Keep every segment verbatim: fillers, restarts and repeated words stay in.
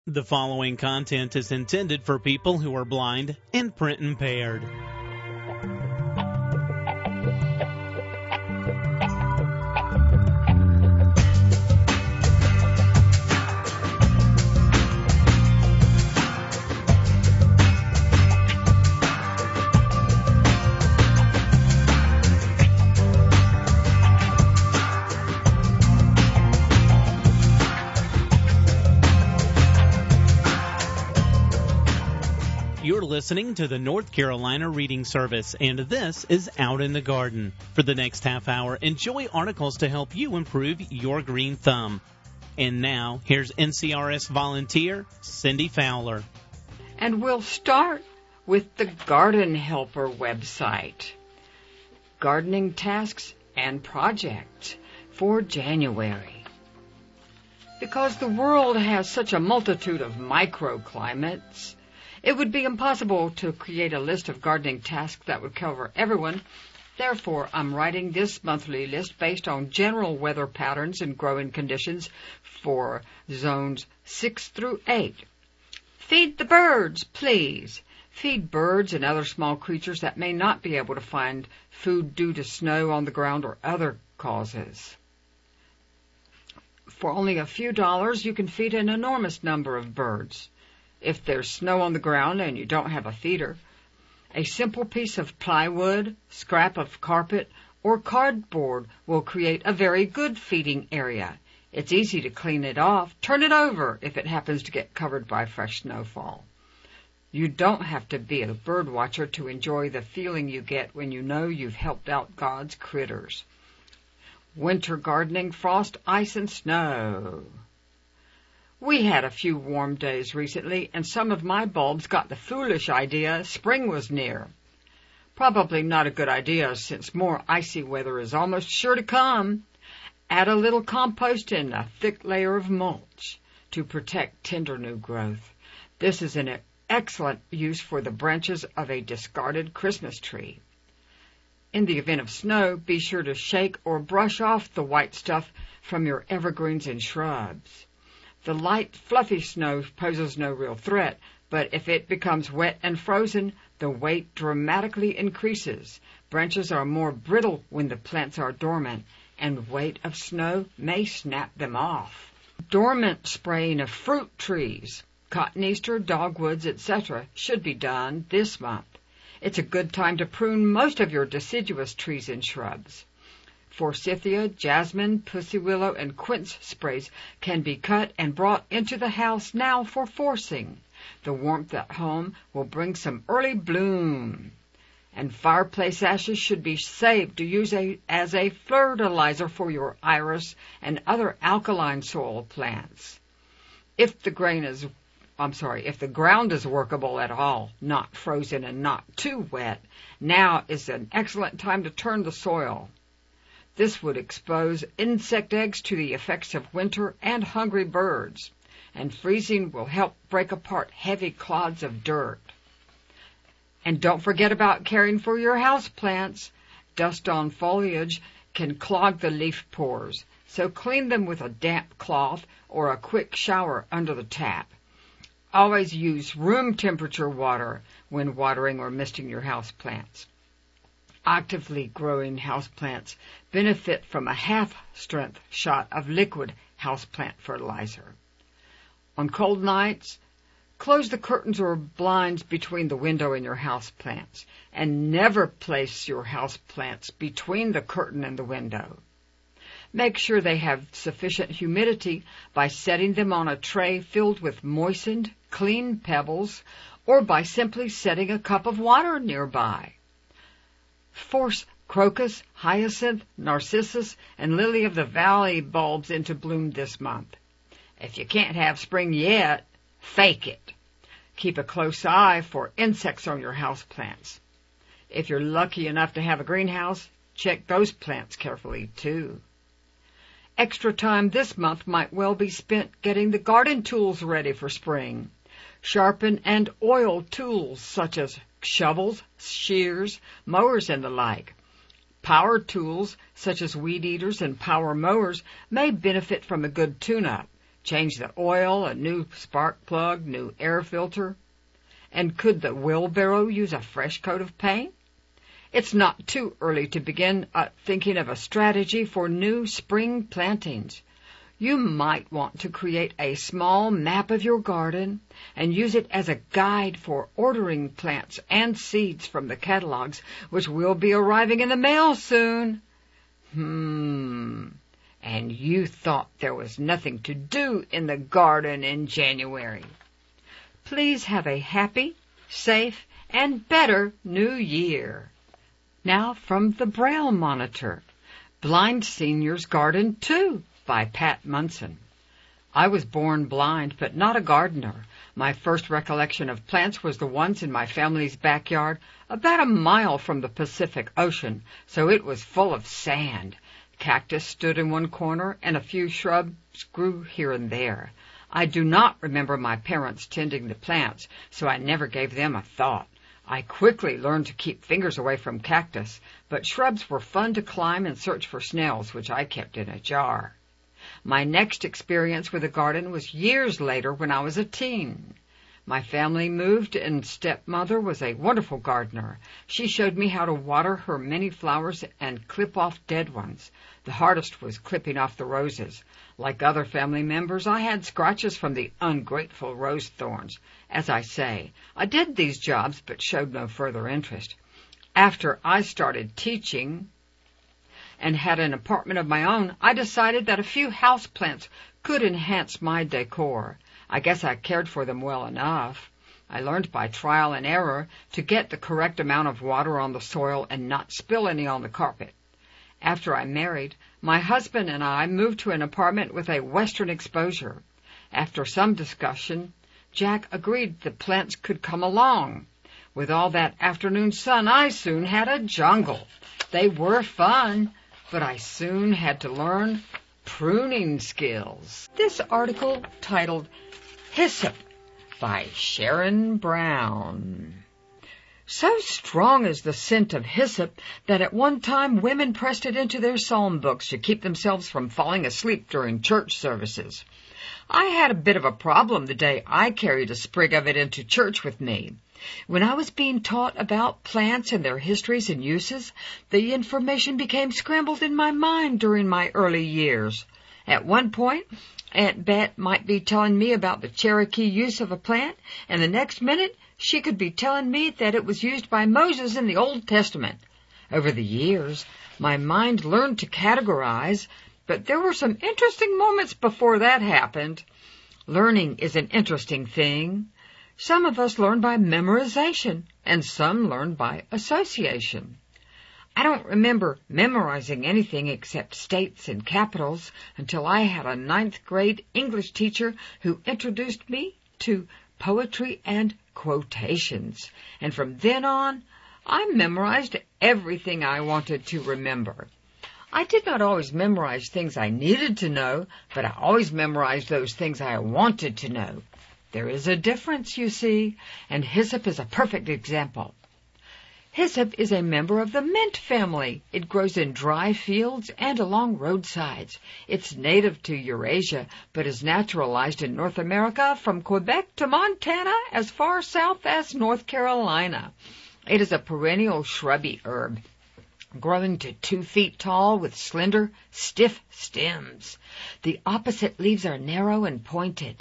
The following content is intended for people who are blind and print impaired. You're listening to the North Carolina Reading Service, and this is Out in the Garden. For the next half hour, enjoy articles to help you improve your green thumb. And now, here's N C R S volunteer Cindy Fowler. And we'll start with the Garden Helper website. Gardening tasks and projects for January. Because the world has such a multitude of microclimates, it would be impossible to create a list of gardening tasks that would cover everyone. Therefore, I'm writing this monthly list based on general weather patterns and growing conditions for zones six through eight. Feed the birds, please. Feed birds and other small creatures that may not be able to find food due to snow on the ground or other causes. For only a few dollars, you can feed an enormous number of birds. If there's snow on the ground and you don't have a feeder, a simple piece of plywood, scrap of carpet, or cardboard will create a very good feeding area. It's easy to clean it off. Turn it over if it happens to get covered by fresh snowfall. You don't have to be a bird watcher to enjoy the feeling you get when you know you've helped out God's critters. Winter gardening, frost, ice, and snow. We had a few warm days recently, and some of my bulbs got the foolish idea spring was near. Probably not a good idea, since more icy weather is almost sure to come. Add a little compost and a thick layer of mulch to protect tender new growth. This is an excellent use for the branches of a discarded Christmas tree. In the event of snow, be sure to shake or brush off the white stuff from your evergreens and shrubs. The light, fluffy snow poses no real threat, but if it becomes wet and frozen, the weight dramatically increases. Branches are more brittle when the plants are dormant, and weight of snow may snap them off. Dormant spraying of fruit trees, cotton-easter, dogwoods, et cetera should be done this month. It's a good time to prune most of your deciduous trees and shrubs. Forsythia, jasmine, pussy willow, and quince sprays can be cut and brought into the house now for forcing. The warmth at home will bring some early bloom. And fireplace ashes should be saved to use a, as a fertilizer for your iris and other alkaline soil plants. If the grain is, I'm sorry, if the ground is workable at all, not frozen and not too wet, now is an excellent time to turn the soil. This would expose insect eggs to the effects of winter and hungry birds, and freezing will help break apart heavy clods of dirt. And don't forget about caring for your house plants. Dust on foliage can clog the leaf pores, so clean them with a damp cloth or a quick shower under the tap. Always use room temperature water when watering or misting your house plants. Actively growing houseplants benefit from a half-strength shot of liquid houseplant fertilizer. On cold nights, close the curtains or blinds between the window and your houseplants, and never place your houseplants between the curtain and the window. Make sure they have sufficient humidity by setting them on a tray filled with moistened, clean pebbles, or by simply setting a cup of water nearby. Force crocus, hyacinth, narcissus, and lily of the valley bulbs into bloom this month. If you can't have spring yet, fake it. Keep a close eye for insects on your house plants. If you're lucky enough to have a greenhouse, check those plants carefully too. Extra time this month might well be spent getting the garden tools ready for spring. Sharpen and oil tools such as shovels, shears, mowers, and the like. Power tools, such as weed eaters and power mowers, may benefit from a good tune-up. change the oil, a new spark plug, new air filter? And could the wheelbarrow use a fresh coat of paint? It's not too early to begin uh, thinking of a strategy for new spring plantings. You might want to create a small map of your garden and use it as a guide for ordering plants and seeds from the catalogs, which will be arriving in the mail soon. Hmm. And you thought there was nothing to do in the garden in January. Please have a happy, safe, and better New Year. Now from the Braille Monitor, Blind Senior's Garden two by Pat Munson. I was born blind, but not a gardener. My first recollection of plants was the ones in my family's backyard, about a mile from the Pacific Ocean, so it was full of sand. Cactus stood in one corner, and a few shrubs grew here and there. I do not remember my parents tending the plants, so I never gave them a thought. I quickly learned to keep fingers away from cactus, but shrubs were fun to climb and search for snails, which I kept in a jar. My next experience with a garden was years later when I was a teen. My family moved, and stepmother was a wonderful gardener. She showed me how to water her many flowers and clip off dead ones. The hardest was clipping off the roses. Like other family members, I had scratches from the ungrateful rose thorns. As I say, I did these jobs but showed no further interest. After I started teaching and had an apartment of my own, I decided that a few houseplants could enhance my decor. I guess I cared for them well enough. I learned by trial and error to get the correct amount of water on the soil and not spill any on the carpet. After I married, my husband and I moved to an apartment with a western exposure. After some discussion, Jack agreed the plants could come along. With all that afternoon sun, I soon had a jungle. They were fun, but I soon had to learn pruning skills. This article, titled Hyssop by Sharon Brown. So strong is the scent of hyssop that at one time women pressed it into their psalm books to keep themselves from falling asleep during church services. I had a bit of a problem the day I carried a sprig of it into church with me. When I was being taught about plants and their histories and uses, the information became scrambled in my mind during my early years. At one point, Aunt Bet might be telling me about the Cherokee use of a plant, and the next minute she could be telling me that it was used by Moses in the Old Testament. Over the years, my mind learned to categorize, but there were some interesting moments before that happened. Learning is an interesting thing. Some of us learn by memorization, and some learn by association. I don't remember memorizing anything except states and capitals until I had a ninth grade English teacher who introduced me to poetry and quotations. And from then on, I memorized everything I wanted to remember. I did not always memorize things I needed to know, but I always memorized those things I wanted to know. There is a difference, you see, and hyssop is a perfect example. Hyssop is a member of the mint family. It grows in dry fields and along roadsides. It's native to Eurasia, but is naturalized in North America from Quebec to Montana as far south as North Carolina. It is a perennial shrubby herb, growing to two feet tall with slender, stiff stems. The opposite leaves are narrow and pointed.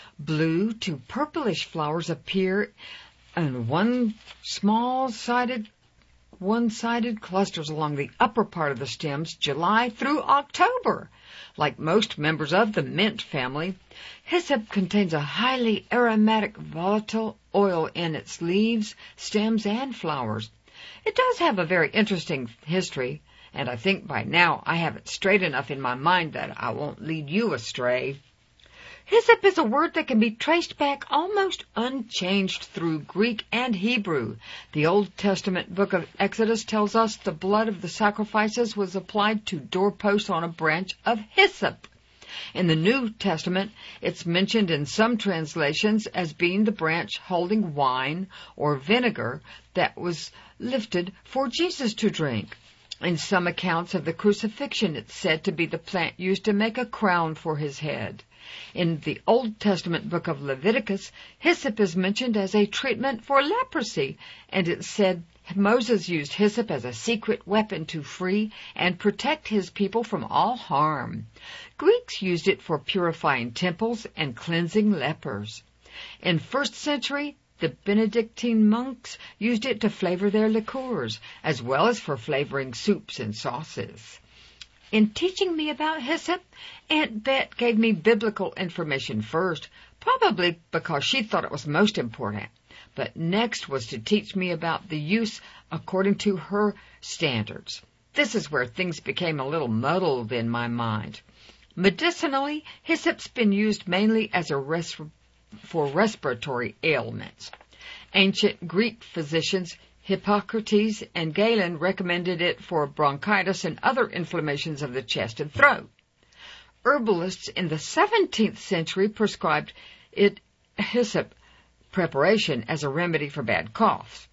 Blue to purplish flowers appear and one small-sided, one-sided clusters along the upper part of the stems July through October. Like most members of the mint family, hyssop contains a highly aromatic volatile oil in its leaves, stems, and flowers. It does have a very interesting history, and I think by now I have it straight enough in my mind that I won't lead you astray. Hyssop is a word that can be traced back almost unchanged through Greek and Hebrew. The Old Testament book of Exodus tells us the blood of the sacrifices was applied to doorposts on a branch of hyssop. In the New Testament, it's mentioned in some translations as being the branch holding wine or vinegar that was lifted for Jesus to drink. In some accounts of the crucifixion, it's said to be the plant used to make a crown for his head. In the Old Testament book of Leviticus, hyssop is mentioned as a treatment for leprosy, and it said Moses used hyssop as a secret weapon to free and protect his people from all harm. Greeks used it for purifying temples and cleansing lepers. In first century, the Benedictine monks used it to flavor their liqueurs, as well as for flavoring soups and sauces. In teaching me about hyssop, Aunt Bet gave me biblical information first, probably because she thought it was most important. But next was to teach me about the use according to her standards. This is where things became a little muddled in my mind. Medicinally, hyssop's been used mainly as a res- for respiratory ailments. Ancient Greek physicians Hippocrates and Galen recommended it for bronchitis and other inflammations of the chest and throat. Herbalists in the seventeenth century prescribed it hyssop preparation as a remedy for bad coughs.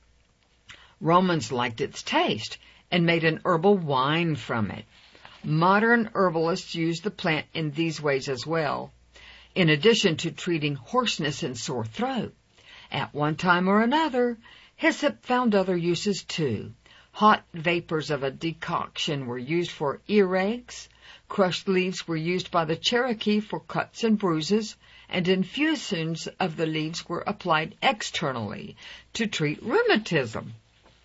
Romans liked its taste and made an herbal wine from it. Modern herbalists use the plant in these ways as well, in addition to treating hoarseness and sore throat. At one time or another, hyssop found other uses too. Hot vapors of a decoction were used for earaches, crushed leaves were used by the Cherokee for cuts and bruises, and infusions of the leaves were applied externally to treat rheumatism.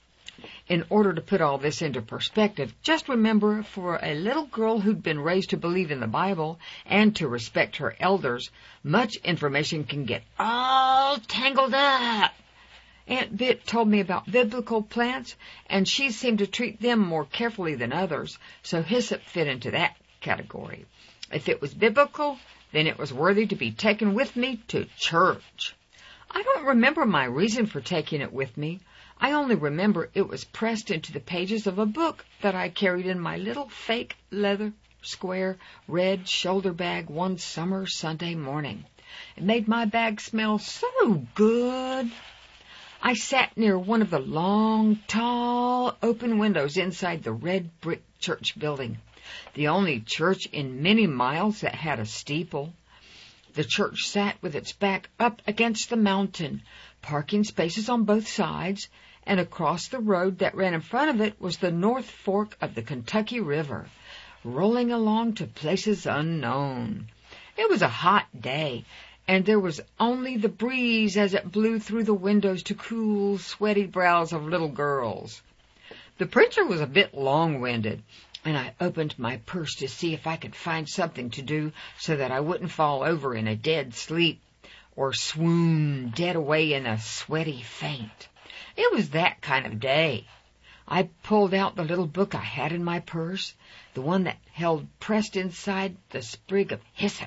In order to put all this into perspective, just remember, for a little girl who'd been raised to believe in the Bible and to respect her elders, much information can get all tangled up. Aunt Bet told me about biblical plants, and she seemed to treat them more carefully than others, so hyssop fit into that category. If it was biblical, then it was worthy to be taken with me to church. I don't remember my reason for taking it with me. I only remember it was pressed into the pages of a book that I carried in my little fake leather square red shoulder bag one summer Sunday morning. It made my bag smell so good. I sat near one of the long, tall, open windows inside the red brick church building, the only church in many miles that had a steeple. The church sat with its back up against the mountain, parking spaces on both sides, and across the road that ran in front of it was the North Fork of the Kentucky River, rolling along to places unknown. It was a hot day, and there was only the breeze as it blew through the windows to cool, sweaty brows of little girls. The preacher was a bit long-winded, and I opened my purse to see if I could find something to do so that I wouldn't fall over in a dead sleep or swoon dead away in a sweaty faint. It was that kind of day. I pulled out the little book I had in my purse, the one that held pressed inside the sprig of hyssop.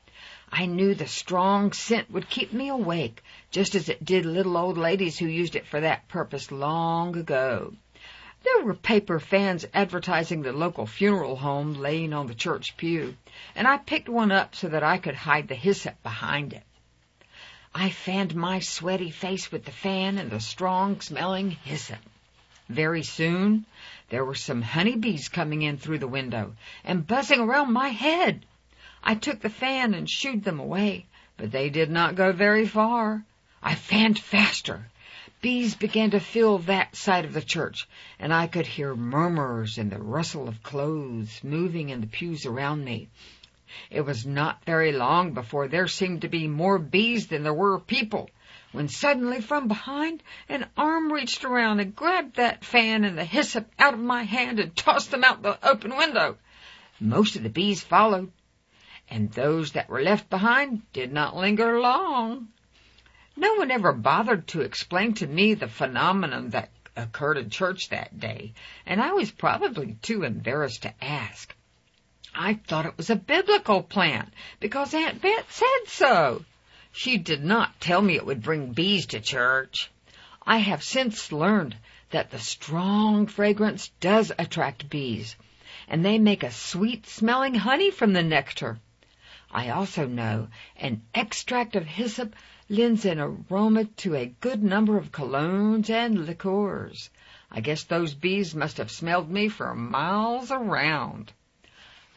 I knew the strong scent would keep me awake, just as it did little old ladies who used it for that purpose long ago. There were paper fans advertising the local funeral home laying on the church pew, and I picked one up so that I could hide the hyssop behind it. I fanned my sweaty face with the fan and the strong-smelling hyssop. Very soon, there were some honeybees coming in through the window and buzzing around my head. I took the fan and shooed them away, but they did not go very far. I fanned faster. Bees began to fill that side of the church, and I could hear murmurs and the rustle of clothes moving in the pews around me. It was not very long before there seemed to be more bees than there were people, when suddenly from behind an arm reached around and grabbed that fan and the hyssop out of my hand and tossed them out the open window. Most of the bees followed, and those that were left behind did not linger long. No one ever bothered to explain to me the phenomenon that occurred in church that day, and I was probably too embarrassed to ask. I thought it was a biblical plant because Aunt Bet said so. She did not tell me it would bring bees to church. I have since learned that the strong fragrance does attract bees, and they make a sweet-smelling honey from the nectar. I also know an extract of hyssop lends an aroma to a good number of colognes and liqueurs. I guess those bees must have smelled me for miles around.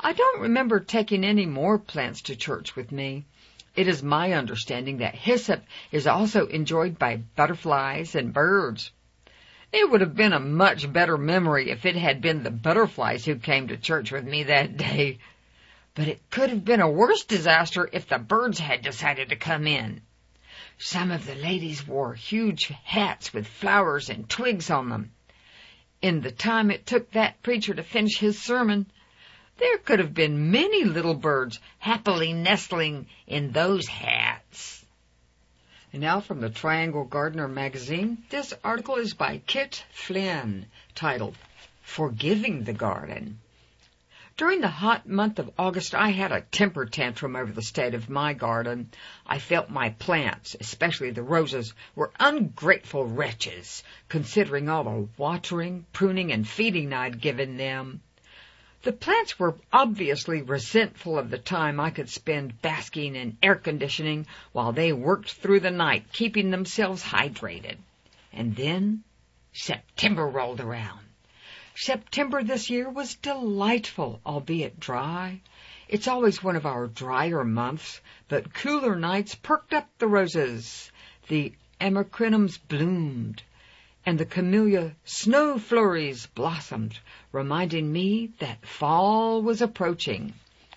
I don't remember taking any more plants to church with me. It is my understanding that hyssop is also enjoyed by butterflies and birds. It would have been a much better memory if it had been the butterflies who came to church with me that day. But it could have been a worse disaster if the birds had decided to come in. Some of the ladies wore huge hats with flowers and twigs on them. In the time it took that preacher to finish his sermon, there could have been many little birds happily nestling in those hats. And now from the Triangle Gardener magazine, this article is by Kit Flynn, titled, Forgiving the Garden. During the hot month of August, I had a temper tantrum over the state of my garden. I felt my plants, especially the roses, were ungrateful wretches, considering all the watering, pruning, and feeding I'd given them. The plants were obviously resentful of the time I could spend basking in air conditioning while they worked through the night, keeping themselves hydrated. And then September rolled around. September this year was delightful, albeit dry. It's always one of our drier months, but cooler nights perked up the roses. The amacrinums bloomed, and the camellia snow flurries blossomed, reminding me that fall was approaching.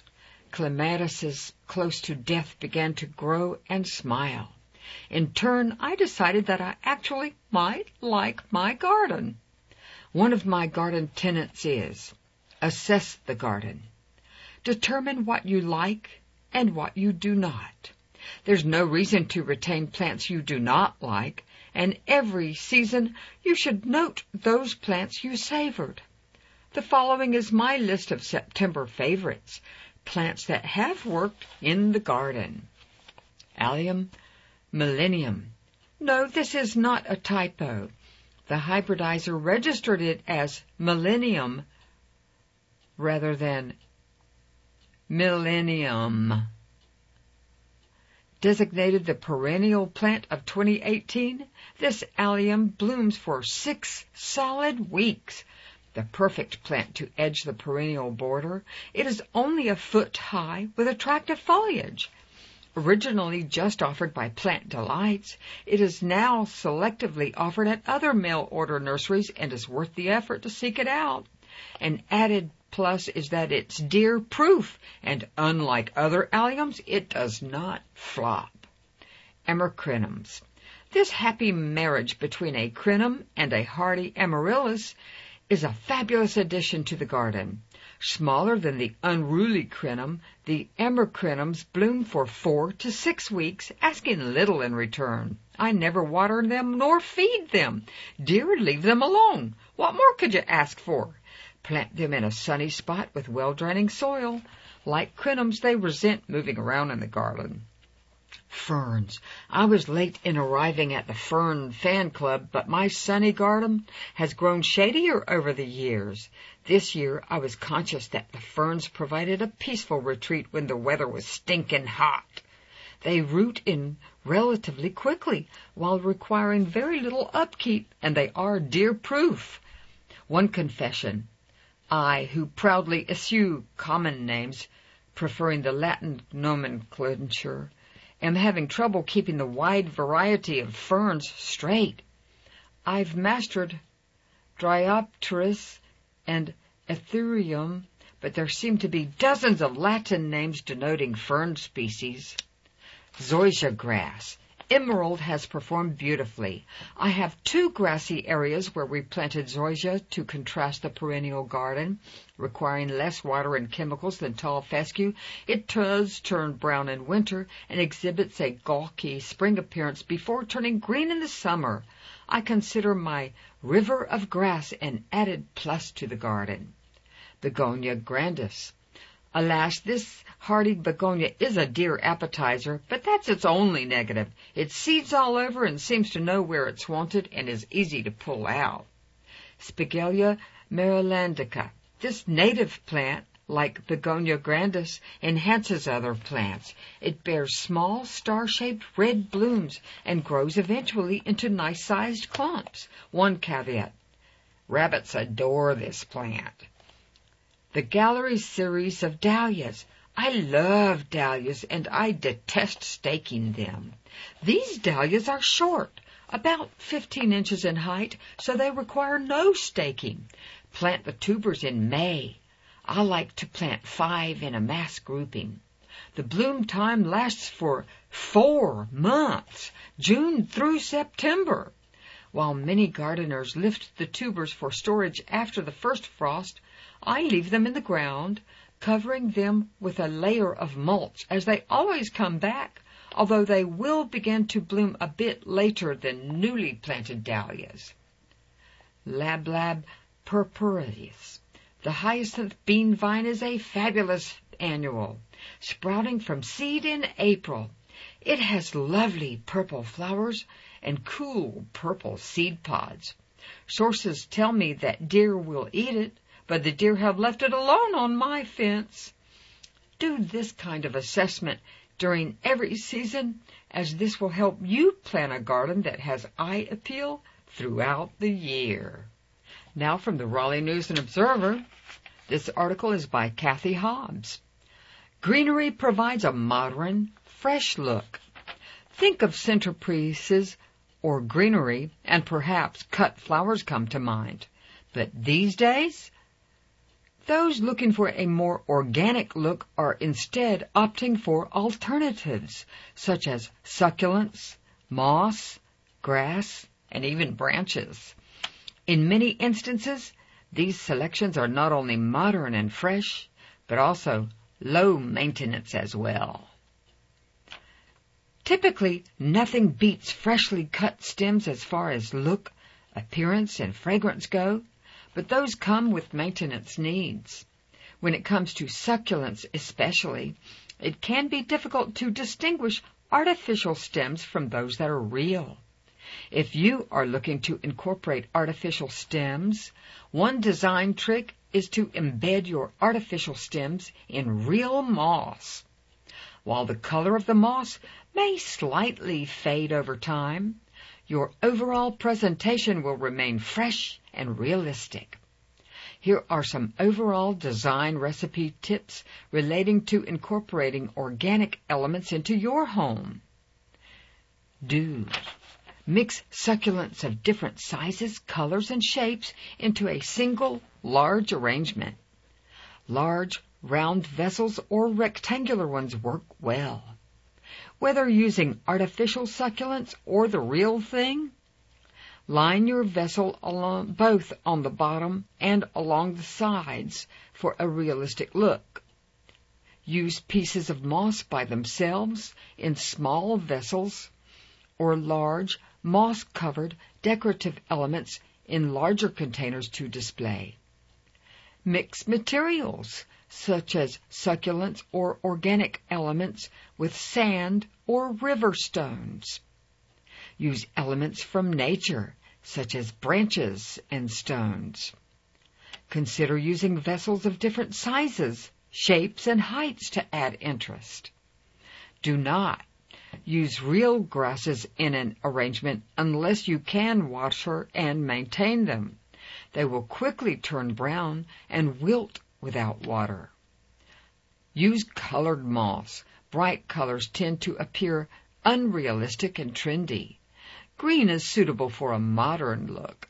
Clematis close to death began to grow and smile. In turn, I decided that I actually might like my garden. One of my garden tenets is, assess the garden. Determine what you like and what you do not. There's no reason to retain plants you do not like, and every season you should note those plants you savored. The following is my list of September favorites, plants that have worked in the garden. Allium millennium. No, this is not a typo. The hybridizer registered it as millennium rather than millennium. Designated the perennial plant of twenty eighteen, this allium blooms for six solid weeks. The perfect plant to edge the perennial border. It is only a foot high with attractive foliage. Originally just offered by Plant Delights, it is now selectively offered at other mail-order nurseries and is worth the effort to seek it out. An added plus is that it's deer-proof, and unlike other alliums, it does not flop. Amacrinums. This happy marriage between a crinum and a hardy amaryllis is a fabulous addition to the garden. Smaller than the unruly crinum, the amacrinums bloom for four to six weeks, asking little in return. I never water them nor feed them. Deer leave them alone. What more could you ask for? Plant them in a sunny spot with well-draining soil. Like crinums, they resent moving around in the garden. Ferns. I was late in arriving at the Fern Fan Club, but my sunny garden has grown shadier over the years. This year, I was conscious that the ferns provided a peaceful retreat when the weather was stinking hot. They root in relatively quickly, while requiring very little upkeep, and they are deer-proof. One confession. I, who proudly eschew common names, preferring the Latin nomenclature, am having trouble keeping the wide variety of ferns straight. I've mastered Dryopteris and Ethereum, but there seem to be dozens of Latin names denoting fern species. Zoysia grass. Emerald has performed beautifully. I have two grassy areas where we planted zoysia to contrast the perennial garden. Requiring less water and chemicals than tall fescue, it does turn brown in winter and exhibits a gawky spring appearance before turning green in the summer. I consider my river of grass an added plus to the garden. Begonia grandis. Alas, this hardy begonia is a deer appetizer, but that's its only negative. It seeds all over and seems to know where it's wanted and is easy to pull out. Spigelia marylandica. This native plant, like Begonia grandis, enhances other plants. It bears small, star-shaped red blooms and grows eventually into nice-sized clumps. One caveat. Rabbits adore this plant. the gallery series of dahlias. I love dahlias, and I detest staking them. These dahlias are short, about fifteen inches in height, so they require no staking. Plant the tubers in May. I like to plant five in a mass grouping. The bloom time lasts for four months, June through September. While many gardeners lift the tubers for storage after the first frost, I leave them in the ground, covering them with a layer of mulch, as they always come back, although they will begin to bloom a bit later than newly planted dahlias. Lablab purpureus. The hyacinth bean vine is a fabulous annual, sprouting from seed in April. It has lovely purple flowers and cool purple seed pods. Sources tell me that deer will eat it, but the deer have left it alone on my fence. Do this kind of assessment during every season, as this will help you plan a garden that has eye appeal throughout the year. Now from the Raleigh News and Observer, this article is by Kathy Hobbs. Greenery provides a modern, fresh look. Think of centerpieces or greenery, and perhaps cut flowers come to mind. But these days, those looking for a more organic look are instead opting for alternatives, such as succulents, moss, grass, and even branches. In many instances, these selections are not only modern and fresh, but also low maintenance as well. Typically, nothing beats freshly cut stems as far as look, appearance, and fragrance go, but those come with maintenance needs. When it comes to succulents especially, it can be difficult to distinguish artificial stems from those that are real. If you are looking to incorporate artificial stems, one design trick is to embed your artificial stems in real moss. While the color of the moss may slightly fade over time, your overall presentation will remain fresh and realistic. Here are some overall design recipe tips relating to incorporating organic elements into your home. Do mix succulents of different sizes, colors, and shapes into a single large arrangement. Large, round vessels or rectangular ones work well. Whether using artificial succulents or the real thing, line your vessel along, both on the bottom and along the sides for a realistic look. Use pieces of moss by themselves in small vessels or large, moss-covered decorative elements in larger containers to display. Mix materials, such as succulents or organic elements, with sand or river stones. Use elements from nature, such as branches and stones. Consider using vessels of different sizes, shapes, and heights to add interest. Do not use real grasses in an arrangement unless you can water and maintain them. They will quickly turn brown and wilt without water. Use colored moss. Bright colors tend to appear unrealistic and trendy. Green is suitable for a modern look.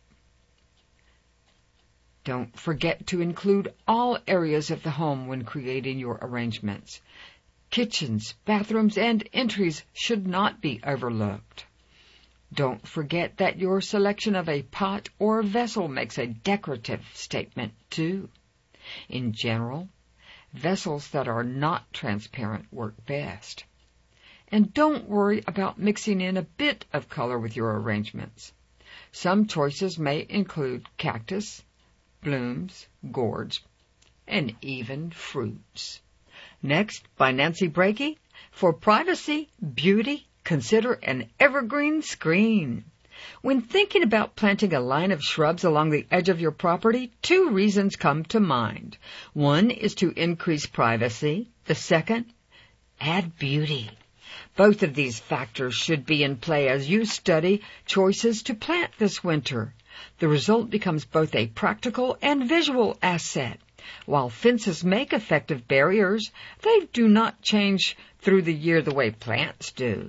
Don't forget to include all areas of the home when creating your arrangements. Kitchens, bathrooms, and entries should not be overlooked. Don't forget that your selection of a pot or vessel makes a decorative statement, too. In general, vessels that are not transparent work best. And don't worry about mixing in a bit of color with your arrangements. Some choices may include cactus, blooms, gourds, and even fruits. Next, by Nancy Brakey, for privacy, beauty, consider an evergreen screen. When thinking about planting a line of shrubs along the edge of your property, two reasons come to mind. One is to increase privacy. The second, add beauty. Both of these factors should be in play as you study choices to plant this winter. The result becomes both a practical and visual asset. While fences make effective barriers, they do not change through the year the way plants do.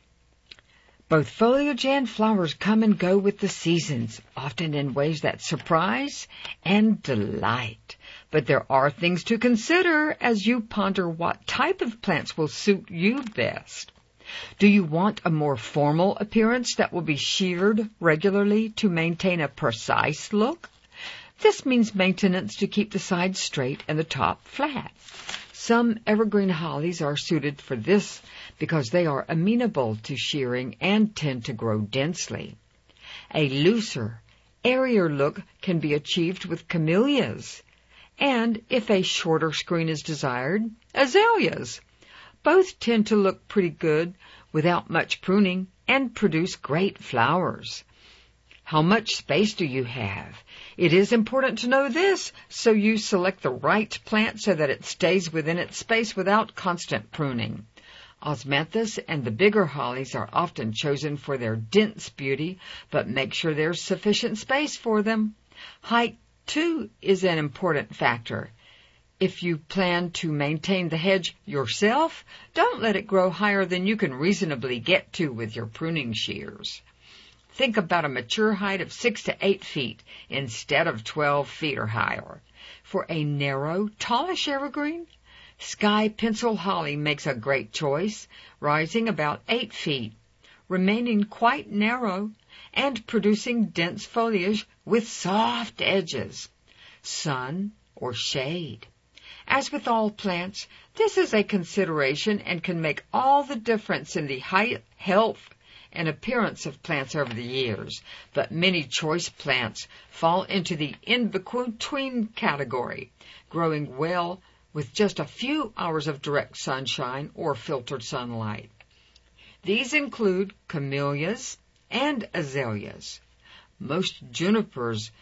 Both foliage and flowers come and go with the seasons, often in ways that surprise and delight. But there are things to consider as you ponder what type of plants will suit you best. Do you want a more formal appearance that will be sheared regularly to maintain a precise look? This means maintenance to keep the sides straight and the top flat. Some evergreen hollies are suited for this because they are amenable to shearing and tend to grow densely. A looser, airier look can be achieved with camellias, and if a shorter screen is desired, azaleas. Both tend to look pretty good without much pruning and produce great flowers. How much space do you have? It is important to know this, so you select the right plant so that it stays within its space without constant pruning. Osmanthus and the bigger hollies are often chosen for their dense beauty, but make sure there's sufficient space for them. Height, too, is an important factor. If you plan to maintain the hedge yourself, don't let it grow higher than you can reasonably get to with your pruning shears. Think about a mature height of six to eight feet instead of twelve feet or higher. For a narrow, tallish evergreen, sky pencil holly makes a great choice, rising about eight feet, remaining quite narrow, and producing dense foliage with soft edges. Sun or shade. As with all plants, this is a consideration and can make all the difference in the height, health, and appearance of plants over the years, but many choice plants fall into the in-between category, growing well with just a few hours of direct sunshine or filtered sunlight. These include camellias and azaleas. Most junipers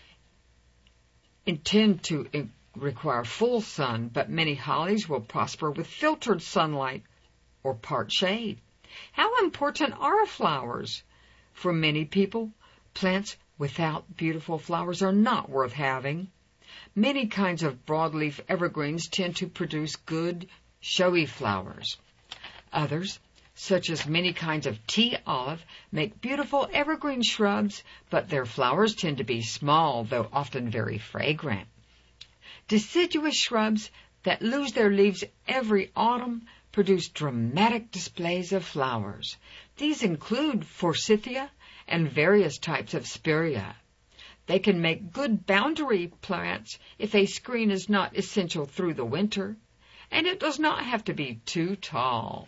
intend to require full sun, but many hollies will prosper with filtered sunlight or part shade. How important are flowers? For many people, plants without beautiful flowers are not worth having. Many kinds of broadleaf evergreens tend to produce good, showy flowers. Others, such as many kinds of tea olive, make beautiful evergreen shrubs, but their flowers tend to be small, though often very fragrant. Deciduous shrubs that lose their leaves every autumn produce dramatic displays of flowers. These include forsythia and various types of spirea. They can make good boundary plants if a screen is not essential through the winter, and it does not have to be too tall.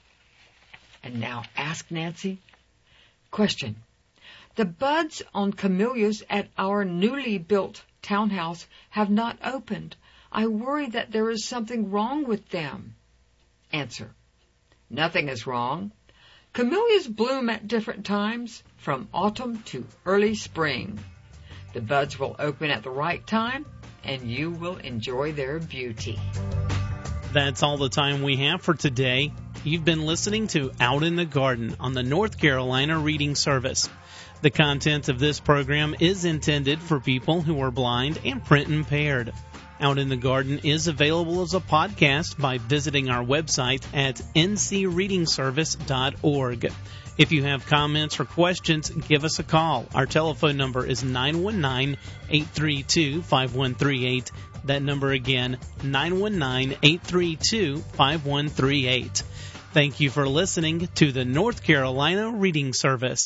And now Ask Nancy. Question. The buds on camellias at our newly built townhouse have not opened. I worry that there is something wrong with them. Answer. Nothing is wrong. Camellias bloom at different times, from autumn to early spring. The buds will open at the right time, and you will enjoy their beauty. That's all the time we have for today. You've been listening to Out in the Garden on the North Carolina Reading Service. The content of this program is intended for people who are blind and print impaired. Out in the Garden is available as a podcast by visiting our website at n c reading service dot org. If you have comments or questions, give us a call. Our telephone number is nine one nine, eight three two, five one three eight. That number again, nine one nine, eight three two, five one three eight. Thank you for listening to the North Carolina Reading Service.